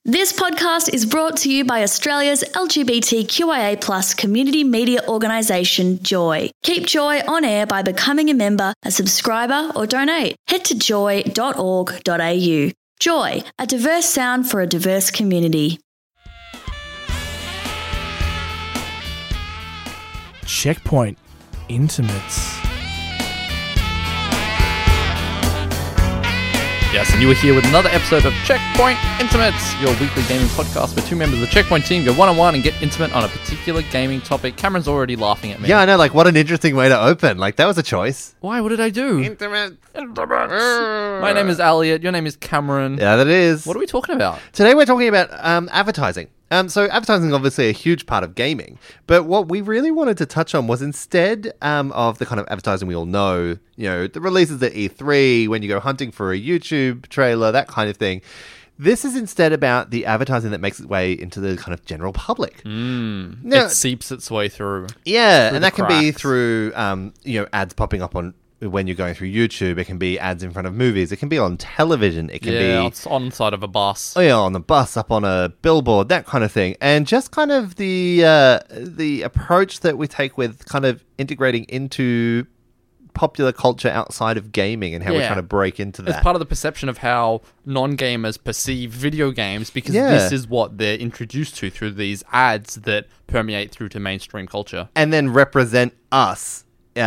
This podcast is brought to you by Australia's LGBTQIA+ community media organisation, Joy. Keep Joy on air by becoming a member, a subscriber, or donate. Head to joy.org.au. Joy, a diverse sound for a diverse community. Checkpoint Intimates. Yes, and you are here with another episode of Checkpoint Intimates, your weekly gaming podcast where two members of the Checkpoint team go one-on-one and get intimate on a particular gaming topic. Cameron's already laughing at me. Yeah, I know, like, what an interesting way to open. Like, that was a choice. Why? What did I do? Intimate. My name is Elliot. Your name is Cameron. Yeah, that is. What are we talking about? Today we're talking about advertising. So advertising is obviously a huge part of gaming, but what we really wanted to touch on was instead of the kind of advertising we all know, you know, the releases at E3, when you go hunting for a YouTube trailer, that kind of thing. This is instead about the advertising that makes its way into the kind of general public. Now, It seeps its way through. Yeah, through and the that can be cracks. through, ads popping up on when you're going through YouTube. It can be ads in front of movies. It can be on television. It can be It's on the side of a bus. Oh yeah, on the bus, up on a billboard, that kind of thing. And just kind of the approach that we take with kind of integrating into popular culture outside of gaming and how we're Yeah. trying to break into It's that. part of the perception of how non-gamers perceive video games because Yeah. this is what they're introduced to through these ads that permeate through to mainstream culture. And then represent us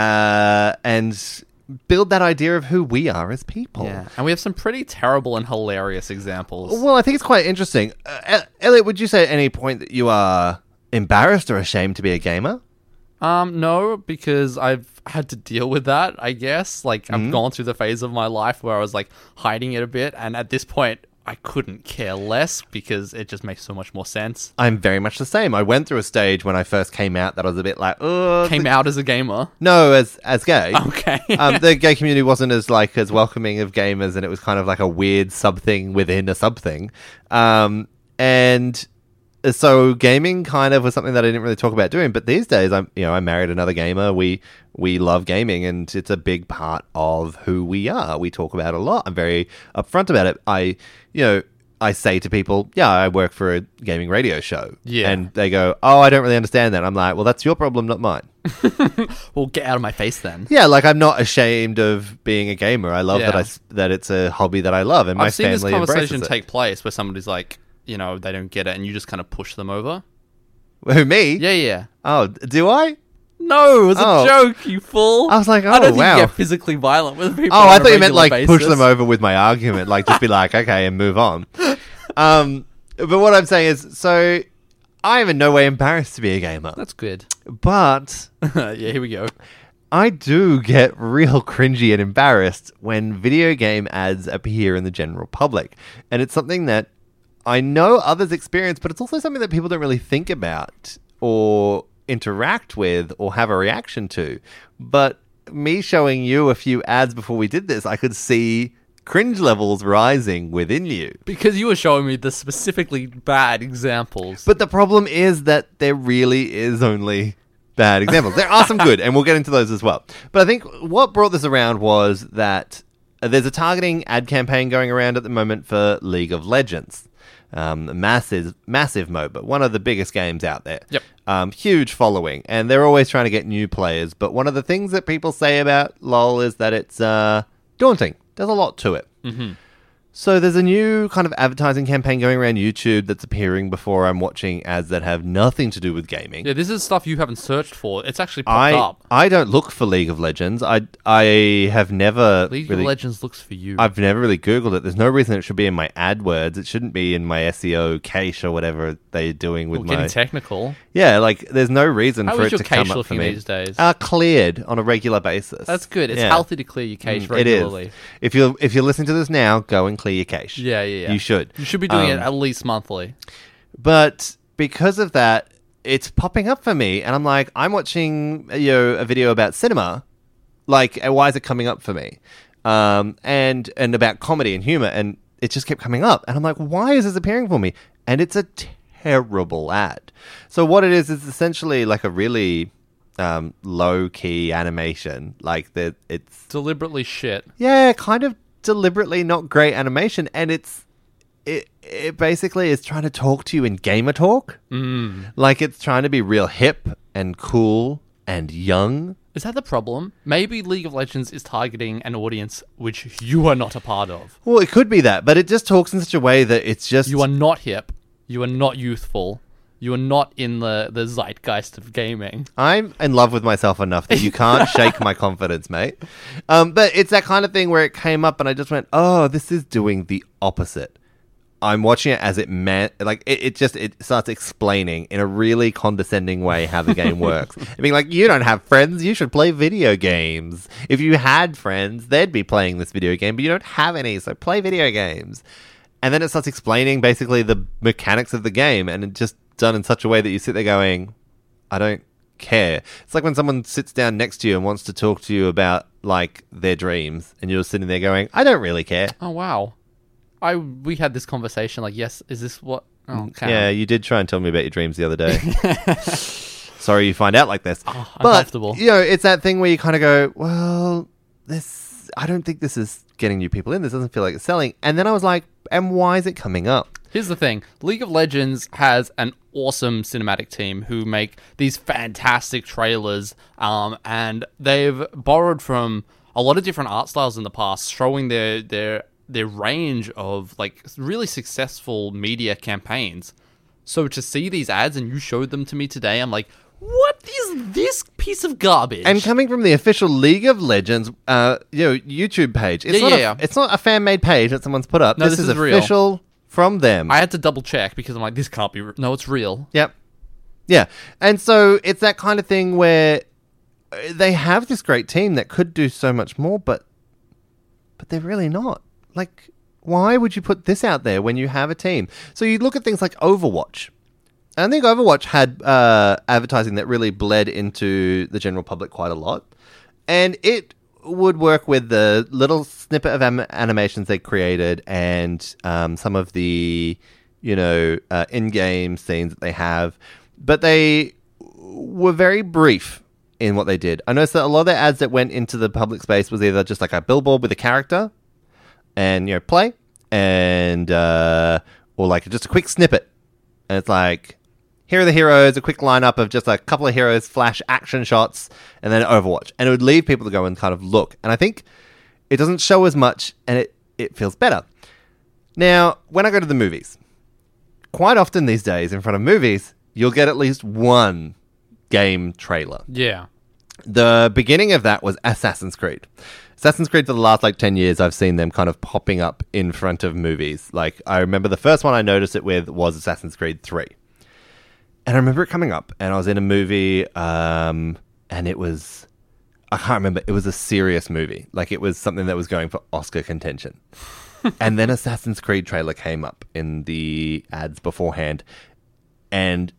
and build that idea of who we are as people. Yeah, and we have some pretty terrible and hilarious examples. Well, I think it's quite interesting. Elliot, would you say at any point that you are embarrassed or ashamed to be a gamer? No, because I've had to deal with that, I guess. Like, I've gone through the phase of my life where I was, like, hiding it a bit, and at this point, I couldn't care less because it just makes so much more sense. I'm very much the same. I went through a stage when I first came out that I was a bit like, oh, Came out as a gamer. no, as gay. Okay. The gay community wasn't as welcoming of gamers, and it was kind of like a weird sub thing within a sub thing. And so gaming kind of was something that I didn't really talk about doing. But these days, I married another gamer. We love gaming, and it's a big part of who we are. We talk about it a lot. I'm very upfront about it. I say to people, yeah, I work for a gaming radio show. Yeah. And they go, oh, I don't really understand that. I'm like, well, that's your problem, not mine. Well, get out of my face then. Yeah, like, I'm not ashamed of being a gamer. I love Yeah. that it's a hobby that I love, and my I've seen this family embraces conversation it. take place where somebody's like, they don't get it, and you just kind of push them over. Who, me? Yeah. Oh, do I? No, it was Oh. a joke, you fool. I was like, I don't oh, think wow. you get physically violent with people. Oh, on I a thought you meant, regular like, push basis. them over with my argument. Like, just be like, okay, and move on. But what I'm saying is, so I am in no way embarrassed to be a gamer. That's good. But Yeah, here we go. I do get real cringy and embarrassed when video game ads appear in the general public. And it's something that I know others experience, but it's also something that people don't really think about or interact with or have a reaction to. But me showing you a few ads before we did this, I could see cringe levels rising within you. Because you were showing me the specifically bad examples. But the problem is that there really is only bad examples. There are some good, and we'll get into those as well. But I think what brought this around was that there's a targeting ad campaign going around at the moment for League of Legends. Massive MOBA, one of the biggest games out there. Yep. Huge following, and they're always trying to get new players. But one of the things that people say about LoL is that it's daunting. There's a lot to it. Mm-hmm. So there's a new kind of advertising campaign going around YouTube that's appearing before I'm watching ads that have nothing to do with gaming. Yeah, this is stuff you haven't searched for. It's actually popped up. I don't look for League of Legends. I have never League really, of Legends looks for you. I've never really Googled it. There's no reason it should be in my AdWords. It shouldn't be in my SEO cache or whatever they're doing with Well, my... getting technical. Yeah, like, there's no reason How for is it your to come cache up for looking me. these days? Cleared on a regular basis. That's good. It's Yeah. healthy to clear your cache It regularly. is. If you're listening to this now, go and clear your cache. Yeah. You should. You should be doing it at least monthly. But because of that, it's popping up for me, and I'm like, I'm watching a video about cinema. Like, why is it coming up for me? And about comedy and humor, and it just kept coming up, and I'm like, why is this appearing for me? And it's a terrible ad. So what it is essentially like a really low key animation, like that. It's Deliberately shit. kind of deliberately not great animation, and it's it basically is trying to talk to you in gamer talk. Like it's trying to be real hip and cool and young. Is that the problem? Maybe League of Legends is targeting an audience which you are not a part of. Well, it could be that, but it just talks in such a way that it's just... You are not hip. You are not youthful. You are not in the zeitgeist of gaming. I'm in love with myself enough that you can't shake my confidence, mate. But it's that kind of thing where it came up and I just went, oh, this is doing the opposite. I'm watching it as it starts explaining in a really condescending way how the game works. I mean, like, you don't have friends, you should play video games. If you had friends, they'd be playing this video game, but you don't have any, so play video games. And then it starts explaining basically the mechanics of the game, and it's just done in such a way that you sit there going, I don't care. It's like when someone sits down next to you and wants to talk to you about, like, their dreams, and you're sitting there going, I don't really care. Oh, wow. We had this conversation, like, yes, is this what... Oh, okay. Yeah, you did try and tell me about your dreams the other day. Sorry you find out like this. Oh, but, uncomfortable. you know, it's that thing where you kind of go, well, I don't think this is getting new people in. This doesn't feel like it's selling. And then I was like, and why is it coming up? Here's the thing. League of Legends has an awesome cinematic team who make these fantastic trailers, and they've borrowed from a lot of different art styles in the past, showing their range of, like, really successful media campaigns. So to see these ads and you showed them to me today, I'm like, what is this piece of garbage? And coming from the official League of Legends, YouTube page, it's not a fan-made page that someone's put up. No, this is real. official from them. I had to double check because I'm like, this can't be... No, it's real. Yep. Yeah. And so it's that kind of thing where they have this great team that could do so much more, but they're really not. Like, why would you put this out there when you have a team? So you look at things like Overwatch. And I think Overwatch had advertising that really bled into the general public quite a lot. And it would work with the little snippet of animations they created and some of the, in-game scenes that they have. But they were very brief in what they did. I noticed that a lot of their ads that went into the public space was either just like a billboard with a character and, play, and or like just a quick snippet. And it's like, here are the heroes, a quick lineup of just a couple of heroes, flash action shots, and then Overwatch. And it would leave people to go and kind of look. And I think it doesn't show as much, and it feels better. Now, when I go to the movies, quite often these days, in front of movies, you'll get at least one game trailer. Yeah. The beginning of that was Assassin's Creed. Assassin's Creed, for the last 10 years, I've seen them kind of popping up in front of movies. Like, I remember the first one I noticed it with was Assassin's Creed 3. And I remember it coming up, and I was in a movie, and it was... I can't remember. It was a serious movie. Like, it was something that was going for Oscar contention. And then Assassin's Creed trailer came up in the ads beforehand, and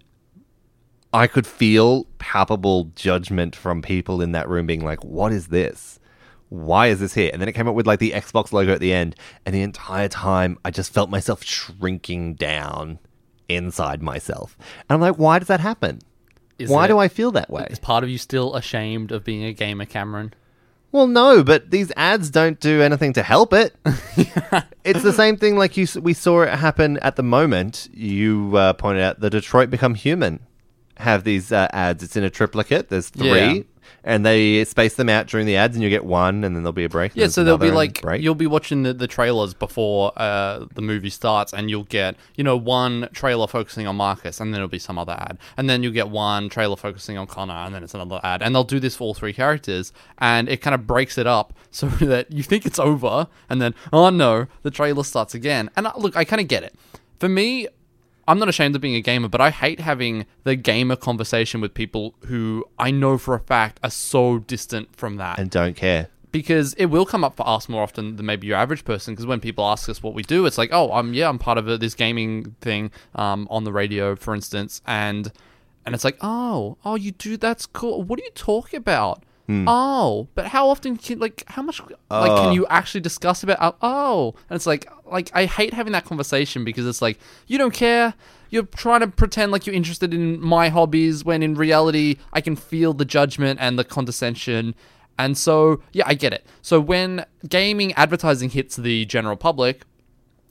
I could feel palpable judgment from people in that room being like, what is this? Why is this here? And then it came up with the Xbox logo at the end, and the entire time I just felt myself shrinking down inside myself. And I'm like, why does that happen? Why do I feel that way? Is part of you still ashamed of being a gamer, Cameron? Well, no, but these ads don't do anything to help it. It's the same thing we saw it happen at the moment. You pointed out the Detroit Become Human have these ads. It's in a triplicate. There's 3. Yeah. And they space them out during the ads, and you get one, and then there'll be a break. Yeah, so there'll be you'll be watching the trailers before the movie starts, and you'll get, one trailer focusing on Marcus, and then it'll be some other ad. And then you'll get one trailer focusing on Connor, and then it's another ad. And they'll do this for all 3 characters, and it kind of breaks it up so that you think it's over, and then, oh no, the trailer starts again. And look, I kind of get it. For me, I'm not ashamed of being a gamer, but I hate having the gamer conversation with people who I know for a fact are so distant from that. And don't care. Because it will come up for us more often than maybe your average person, because when people ask us what we do, it's like, oh, I'm part of this gaming thing on the radio, for instance, and it's like, oh, you do, that's cool. What are you talking about? Oh, but how often how much can you actually discuss about? Oh, and it's like I hate having that conversation because it's like, you don't care. You're trying to pretend like you're interested in my hobbies when in reality I can feel the judgment and the condescension. And so, yeah, I get it. So when gaming advertising hits the general public,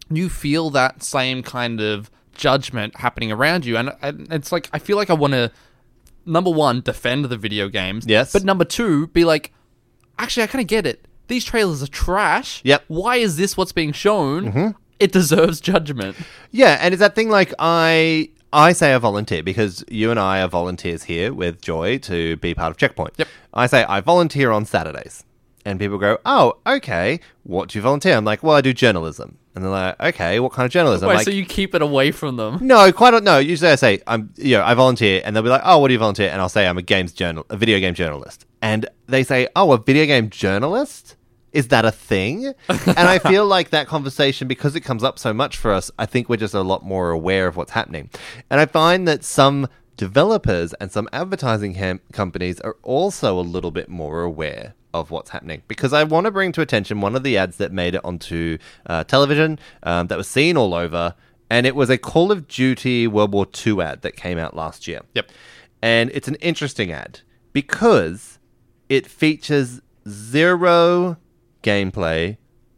you feel that same kind of judgment happening around you. And it's like, I feel like I want to, number one, defend the video games. Yes. But number two, be like, actually, I kind of get it. These trailers are trash. Yep. Why is this what's being shown? It deserves judgment. Yeah, and it's that thing like I say I volunteer because you and I are volunteers here with Joy to be part of Checkpoint. Yep. I say I volunteer on Saturdays. And people go, oh, okay, what do you volunteer? I'm like, well, I do journalism. And they're like, okay, what kind of journalism? Wait, I'm like, so you keep it away from them? no, no. Usually I say, I volunteer. And they'll be like, oh, what do you volunteer? And I'll say, I'm a video game journalist. And they say, oh, a video game journalist? Is that a thing? And I feel like that conversation, because it comes up so much for us, I think we're just a lot more aware of what's happening. And I find that some developers and some advertising companies are also a little bit more aware of what's happening. Because I want to bring to attention one of the ads that made it onto television that was seen all over, and it was a Call of Duty World War II ad that came out last year. Yep. And it's an interesting ad because it features zero gameplay,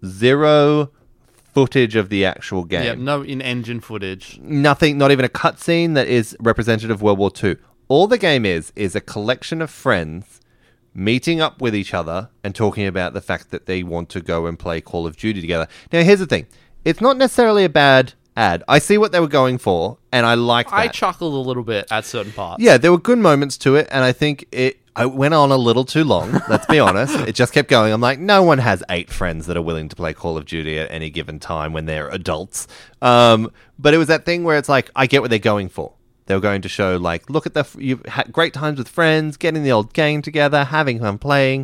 zero footage of the actual game. Yeah, no in-engine footage. Nothing, not even a cutscene that is representative of World War II. All the game is a collection of friends meeting up with each other and talking about the fact that they want to go and play Call of Duty together. Now, here's the thing. It's not necessarily a bad ad. I see what they were going for, and I like that. I chuckled a little bit at certain parts. Yeah, there were good moments to it, and I think I went on a little too long, let's be honest. It just kept going. I'm like, no one has 8 friends that are willing to play Call of Duty at any given time when they're adults. But it was that thing where it's like, I get what they're going for. They were going to show, like, look at you've had great times with friends, getting the old game together, having fun playing.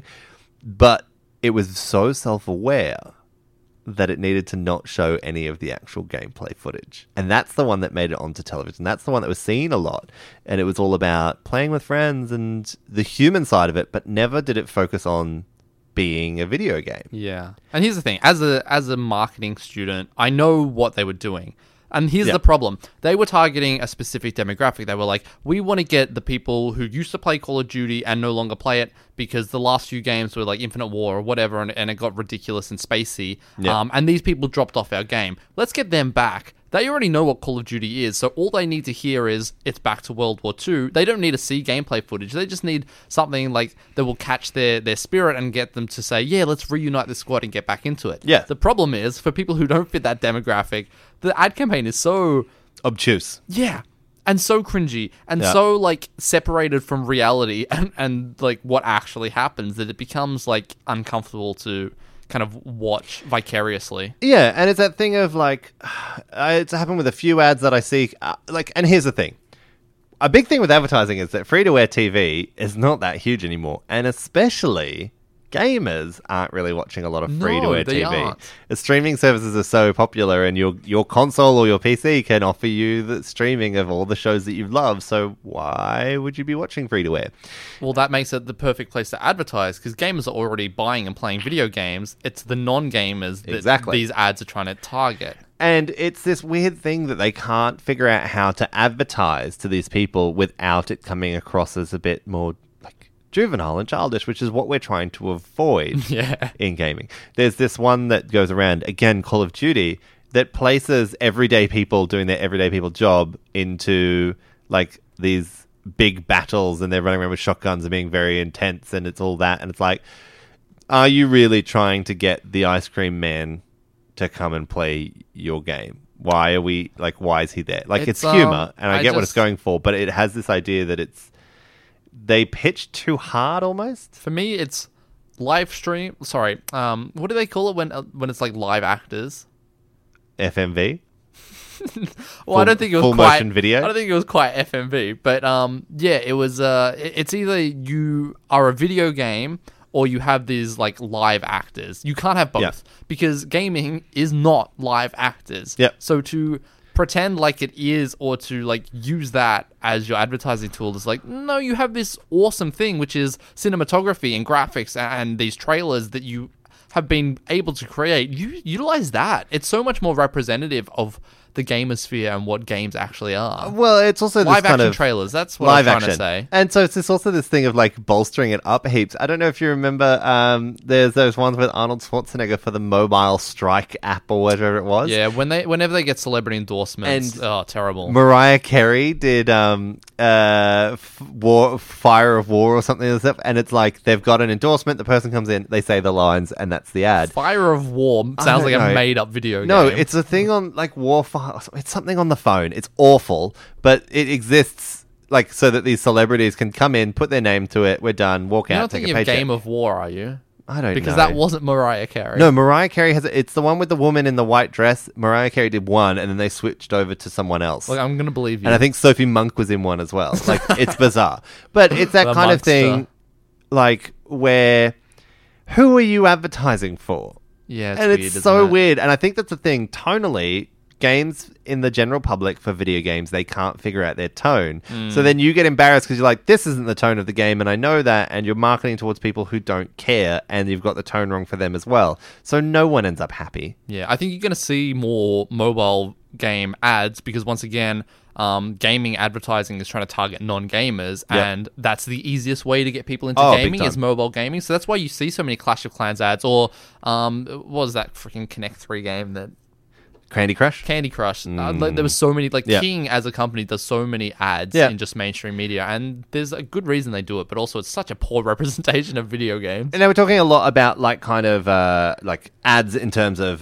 But it was so self-aware that it needed to not show any of the actual gameplay footage. And that's the one that made it onto television. That's the one that was seen a lot. And it was all about playing with friends and the human side of it, but never did it focus on being a video game. Yeah. And here's the thing. As a marketing student, I know what they were doing. And here's the problem. They were targeting a specific demographic. They were like, we want to get the people who used to play Call of Duty and no longer play it because the last few games were like Infinite War or whatever, and it got ridiculous and spacey. Yeah. And these people dropped off our game. Let's get them back. They already know what Call of Duty is, so all they need to hear is it's back to World War II. They don't need to see gameplay footage. They just need something like that will catch their spirit and get them to say, yeah, let's reunite the squad and get back into it. Yeah. The problem is, for people who don't fit that demographic, the ad campaign is so... obtuse. Yeah. And so cringy and so like separated from reality and like what actually happens that it becomes like uncomfortable to kind of watch vicariously. Yeah, and it's that thing of like, it's happened with a few ads that I see. And here's the thing. A big thing with advertising is that free-to-air TV is not that huge anymore. And especially gamers aren't really watching a lot of free-to-air they TV. aren't. The streaming services are so popular, and your console or your PC can offer you the streaming of all the shows that you love. So why would you be watching free-to-air? Well, that makes it the perfect place to advertise because gamers are already buying and playing video games. It's the non-gamers that these ads are trying to target. And it's this weird thing that they can't figure out how to advertise to these people without it coming across as a bit more like juvenile and childish, which is what we're trying to avoid in gaming. There's this one that goes around, again, Call of Duty, that places everyday people doing their everyday people job into like these big battles, and they're running around with shotguns and being very intense, and it's all that. And it's like, are you really trying to get the ice cream man to come and play your game? Why is he there? Like, it's humor, and I get what it's going for, but it has this idea that they pitch too hard almost. For me, it's live stream. Sorry, what do they call it when it's like live actors? FMV. Well, I don't think it was full quite motion video. I don't think it was quite FMV, but yeah, it was. It's either you are a video game or you have these like live actors. You can't have both because gaming is not live actors. Yep. So to pretend like it is, or to like use that as your advertising tool is like, no, you have this awesome thing which is cinematography and graphics and these trailers that you have been able to create. You utilize that. It's so much more representative of the gamersphere and what games actually are. Well, it's also this Live kind action of trailers. That's what I'm trying to say. And so it's also this thing of like bolstering it up heaps. I don't know if you remember, there's those ones with Arnold Schwarzenegger for the Mobile Strike app or whatever it was. Yeah, whenever they get celebrity endorsements, And terrible. Mariah Carey did Fire of War or something like that, and it's like they've got an endorsement, the person comes in, they say the lines, and that's the ad. Fire of War sounds like know. a made-up video game. No, it's a thing on like Warfire. It's something on the phone. It's awful, but it exists like so that these celebrities can come in, put their name to it. We're done. Walk You're out, not take a thinking of paycheck. Game of War, are you? I don't know Because that wasn't Mariah Carey. No, Mariah Carey has. It's the one with the woman in the white dress. Mariah Carey did one, and then they switched over to someone else. Look, I'm gonna believe you. And I think Sophie Monk was in one as well. Like it's bizarre, but it's that The kind of Monkster. thing, like where who are you advertising for? yeah, it's And weird, it's isn't so it? weird. And I think that's the thing. Tonally, games in the general public for video games, they can't figure out their tone. So then you get embarrassed because you're like, this isn't the tone of the game, and I know that, and you're marketing towards people who don't care, and you've got the tone wrong for them as well. So no one ends up happy. Yeah, I think you're going to see more mobile game ads because once again, gaming advertising is trying to target non-gamers, Yep. and that's the easiest way to get people into Oh, big gaming time. is mobile gaming. So that's why you see so many Clash of Clans ads, or what was that freaking Connect 3 game that Candy Crush? Candy Crush? Like, there was so many. Like Yeah. King as a company does so many ads Yeah. in just mainstream media, and there's a good reason they do it, but also it's such a poor representation of video games. And now we're talking a lot about like kind of like ads in terms of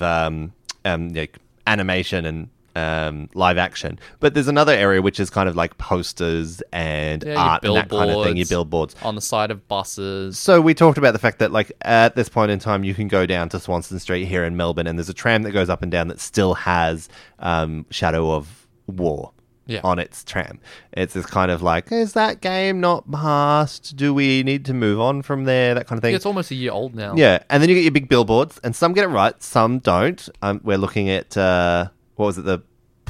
like animation and live action, but there's another area which is kind of like posters and Yeah, your art and that kind of thing. Your billboards. billboards. On the side of buses. So we talked about the fact that like at this point in time, you can go down to Swanston Street here in Melbourne, and there's a tram that goes up and down that still has Shadow of War. Yeah. On its tram. It's this kind of like, is that game not past? Do we need to move on from there? That kind of thing. Yeah, it's almost a year old now. Yeah, and then you get your big billboards, and some get it right, some don't. We're looking at what was it, the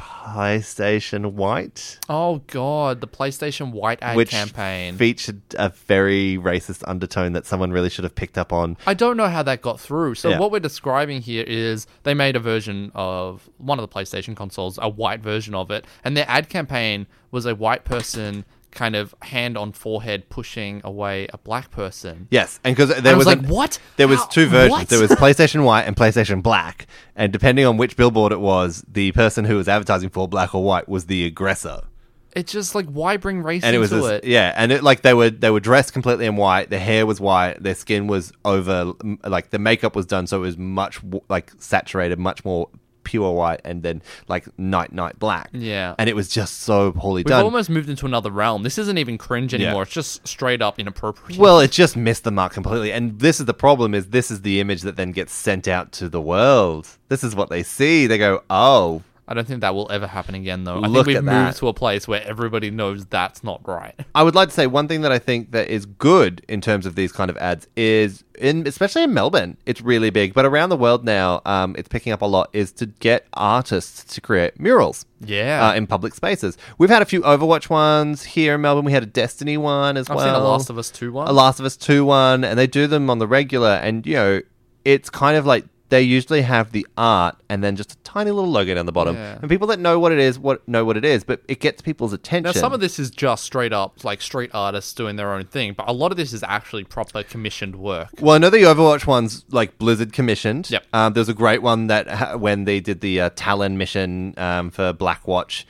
PlayStation White, Oh god, the PlayStation White ad which campaign. featured a very racist undertone that someone really should have picked up on. I don't know how that got through. So Yeah. what we're describing here is they made a version of one of the PlayStation consoles, a white version of it, and their ad campaign was a white person kind of hand on forehead pushing away a black person. Yes, and because I there was was like, what? There was How- two versions. what? There was PlayStation White and PlayStation Black, and depending on which billboard it was, the person who was advertising for black or white was the aggressor. It's just like, why bring race And it was into this, it? yeah, and it like they were dressed completely in white. Their hair was white. Their skin was over, like the makeup was done, so it was much like saturated, much more pure white, and then like night black. Yeah. and it was just so poorly We've done. almost moved into another realm. This isn't even cringe anymore. Yeah. It's just straight up inappropriate. Well, it just missed the mark completely. And this is the problem, is this is the image that then gets sent out to the world. This is what they see. They go, oh, I don't think that will ever happen again, though. I Look think we've at that. moved to a place where everybody knows that's not right. I would like to say one thing that I think that is good in terms of these kind of ads is, especially in Melbourne, it's really big. But around the world now, it's picking up a lot, is to get artists to create murals. Yeah. In public spaces. We've had a few Overwatch ones here in Melbourne. We had a Destiny one as I've well. seen a Last of Us 2 one. A Last of Us 2 one, and they do them on the regular, and, you know, it's kind of like they usually have the art and then just a tiny little logo down the bottom. Yeah. And people that know what it is, know what it is, but it gets people's attention. Now, some of this is just straight up like street artists doing their own thing, but a lot of this is actually proper commissioned work. Well, I know the Overwatch one's like Blizzard commissioned. Yep. There's a great one that when they did the Talon mission for Blackwatch,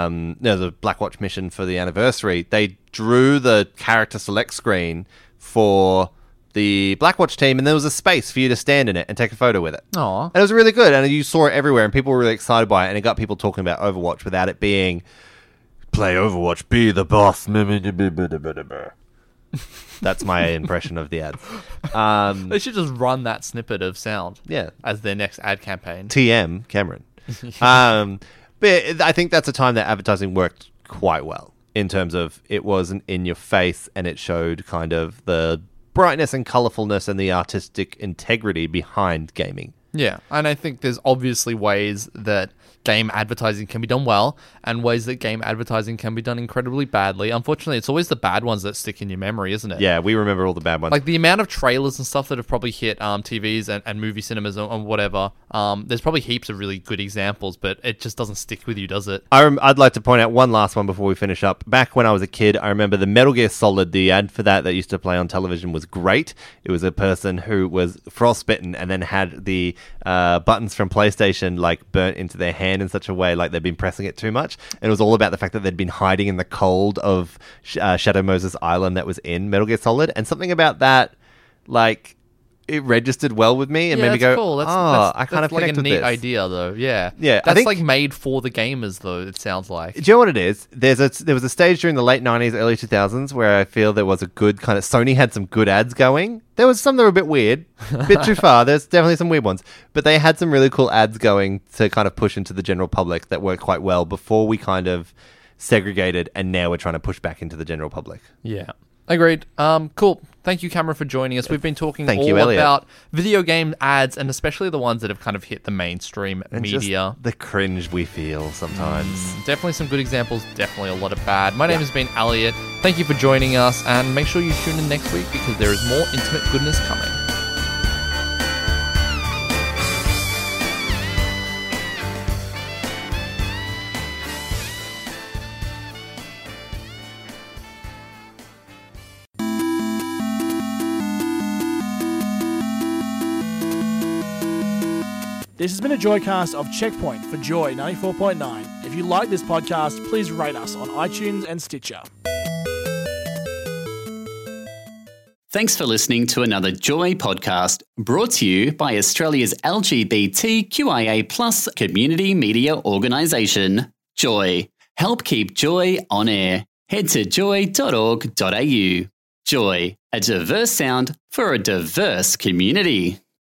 the Blackwatch mission for the anniversary, they drew the character select screen for the Blackwatch team, and there was a space for you to stand in it and take a photo with it. Aw. And it was really good, and you saw it everywhere, and people were really excited by it, and it got people talking about Overwatch without it being play Overwatch, be the boss. That's my impression of the ads. They should just run that snippet of sound Yeah. as their next ad campaign. TM Cameron. But I think that's a time that advertising worked quite well in terms of it wasn't in your face, and it showed kind of the brightness and colorfulness and the artistic integrity behind gaming. Yeah, and I think there's obviously ways that game advertising can be done well and ways that game advertising can be done incredibly badly. Unfortunately, it's always the bad ones that stick in your memory, isn't it? Yeah, we remember all the bad ones. Like the amount of trailers and stuff that have probably hit TVs and movie cinemas and whatever. There's probably heaps of really good examples, but it just doesn't stick with you, does it? I'd like to point out one last one before we finish up. Back when I was a kid, I remember the Metal Gear Solid, the ad for that used to play on television was great. It was a person who was frostbitten and then had the buttons from PlayStation like burnt into their hand in such a way like they'd been pressing it too much. And it was all about the fact that they'd been hiding in the cold of Shadow Moses Island that was in Metal Gear Solid. And something about that, like, it registered well with me and made me go, cool. I kind of like connect a with neat this. idea, though. Yeah, Yeah, I that's think- like made for the gamers, though. It sounds like. Do you know what it is? There was a stage during the late 90s, early 2000s where I feel there was a good kind of... Sony had some good ads going. There was some that were a bit weird, a bit too far. There's definitely some weird ones. But they had some really cool ads going to kind of push into the general public that worked quite well before we kind of segregated, and now we're trying to push back into the general public. Yeah. Agreed. Cool. Thank you, Cameron, for joining us. We've been talking Elliot. about video game ads, and especially the ones that have kind of hit the mainstream And media. just the cringe we feel sometimes. Definitely some good examples, definitely a lot of bad. My name has been Elliot. Thank you for joining us, and make sure you tune in next week because there is more intimate goodness coming. This has been a Joycast of Checkpoint for Joy 94.9. If you like this podcast, please rate us on iTunes and Stitcher. Thanks for listening to another Joy podcast brought to you by Australia's LGBTQIA+ community media organisation, Joy. Help keep Joy on air. Head to joy.org.au. Joy, a diverse sound for a diverse community.